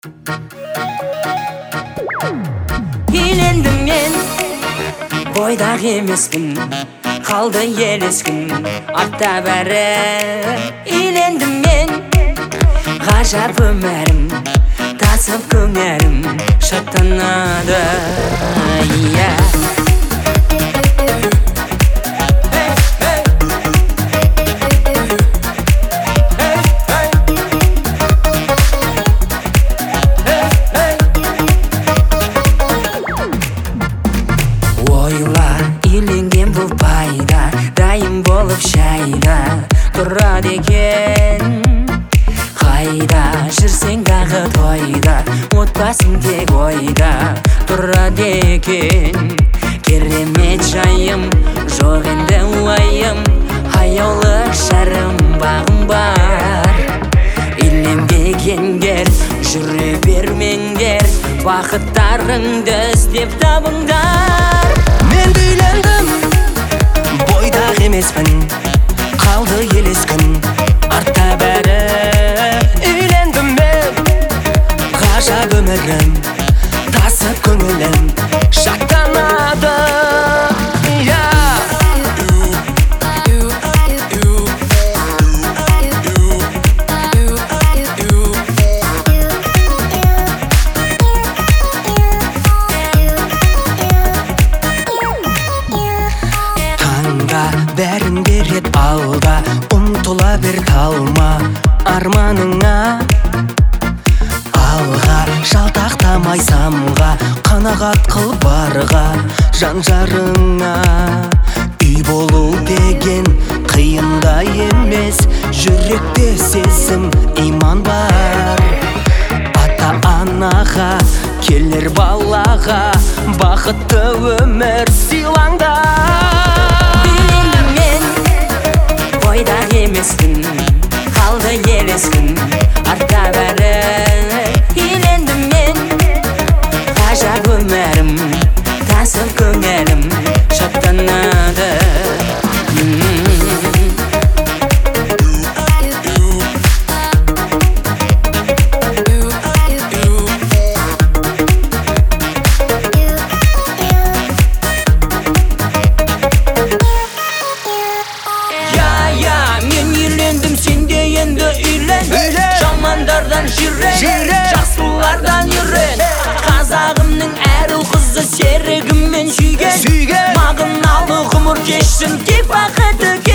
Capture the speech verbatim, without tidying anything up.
Үйлендім мен, бойдақ емеспін, қалды елескін, артта бәрі. Үйлендім мен, ғажап өмірім, тасып көңілім, шаттанады. Ойла, үйленген бұл пайда, дайым болып шайда тұрады екен. Қайда жүрсең дағы тойда, отбасың тек ойда тұрады екен. Керемет жайым, жоқ енді уайым, аяулы шәрім бағым бар. Үйленбегендер, жүре бермеңдер, бақыттарыңды іздеп табыңдар. Мен үйлендім, бойдақ емеспін, қалды елескін, артта бәрі. Үйлендім мен, ғажап өмірім, тасып көңілім, шаттанады. Бәрін берет алда, ұмтыла бір талма арманыңа. Алға жалтақтамай самға, қанағат қыл барға жан жарыңа. Үй болу деген қиында емес, жүректе сезім иман бар. Ата-анаға келер балаға, бақытты өмір сыйлаңдар. Бойдақ емеспін, қалды елескін, артта бәрі. Үйлендім мен, ғажап өмірім, тасып көңілім, шаттанады. Жамандардан жирен, жақсылардан үйрен. Қазағымның әр ұл қызы серігіммен сүйген. Мағыналы ғұмыр кешсін, тек бақыты